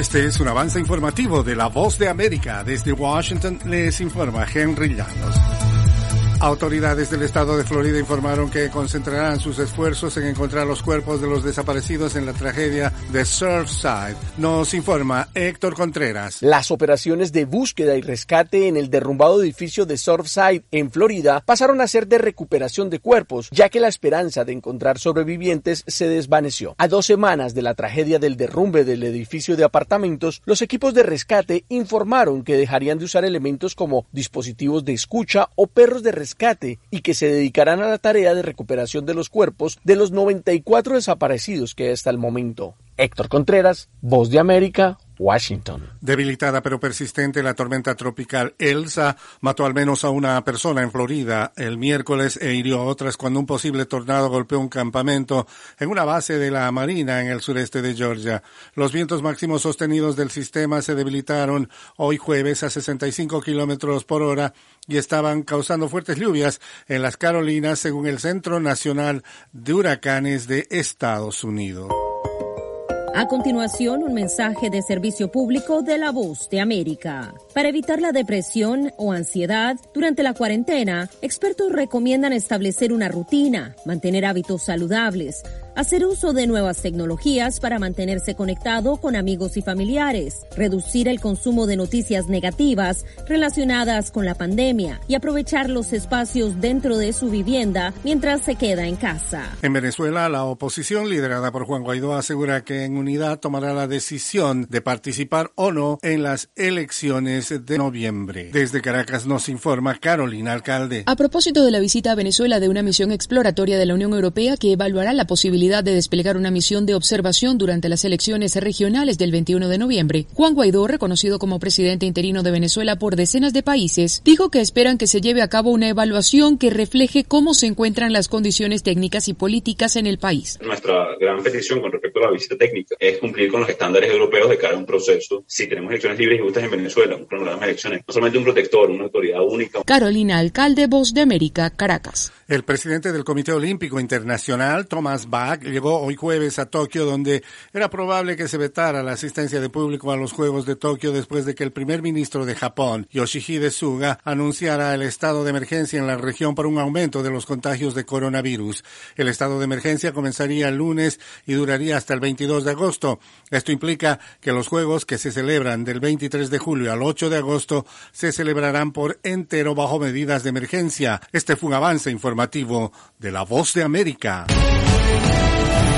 Este es un avance informativo de La Voz de América. Desde Washington les informa Henry Llanos. Autoridades del estado de Florida informaron que concentrarán sus esfuerzos en encontrar los cuerpos de los desaparecidos en la tragedia de Surfside. Nos informa Héctor Contreras. Las operaciones de búsqueda y rescate en el derrumbado edificio de Surfside en Florida pasaron a ser de recuperación de cuerpos, ya que la esperanza de encontrar sobrevivientes se desvaneció. A 2 semanas de la tragedia del derrumbe del edificio de apartamentos, los equipos de rescate informaron que dejarían de usar elementos como dispositivos de escucha o perros de rescate y que se dedicarán a la tarea de recuperación de los cuerpos de los 94 desaparecidos que hay hasta el momento. Héctor Contreras, Voz de América, Washington. Debilitada pero persistente, la tormenta tropical Elsa mató al menos a una persona en Florida el miércoles e hirió a otras cuando un posible tornado golpeó un campamento en una base de la Marina en el sureste de Georgia. Los vientos máximos sostenidos del sistema se debilitaron hoy jueves a 65 kilómetros por hora y estaban causando fuertes lluvias en las Carolinas, según el Centro Nacional de Huracanes de Estados Unidos. A continuación, un mensaje de servicio público de La Voz de América. Para evitar la depresión o ansiedad durante la cuarentena, expertos recomiendan establecer una rutina, mantener hábitos saludables, hacer uso de nuevas tecnologías para mantenerse conectado con amigos y familiares, reducir el consumo de noticias negativas relacionadas con la pandemia y aprovechar los espacios dentro de su vivienda mientras se queda en casa. En Venezuela, la oposición liderada por Juan Guaidó asegura que en unidad tomará la decisión de participar o no en las elecciones de noviembre. Desde Caracas nos informa Carolina Alcalde. A propósito de la visita a Venezuela de una misión exploratoria de la Unión Europea que evaluará la posibilidad de desplegar una misión de observación durante las elecciones regionales del 21 de noviembre, Juan Guaidó, reconocido como presidente interino de Venezuela por decenas de países, dijo que esperan que se lleve a cabo una evaluación que refleje cómo se encuentran las condiciones técnicas y políticas en el país. Nuestra gran petición con respecto a la visita técnica es cumplir con los estándares europeos de cara a un proceso. Si tenemos elecciones libres y justas en Venezuela, un programa de elecciones, no solamente un protector, una autoridad única. Carolina Alcalde, Voz de América, Caracas. El presidente del Comité Olímpico Internacional, Thomas Bach, llegó hoy jueves a Tokio, donde era probable que se vetara la asistencia de público a los Juegos de Tokio después de que el primer ministro de Japón, Yoshihide Suga, anunciara el estado de emergencia en la región por un aumento de los contagios de coronavirus. El estado de emergencia comenzaría el lunes y duraría hasta el 22 de agosto. Esto implica que los Juegos, que se celebran del 23 de julio al 8 de agosto, se celebrarán por entero bajo medidas de emergencia. Este fue un avance informativo de La Voz de América.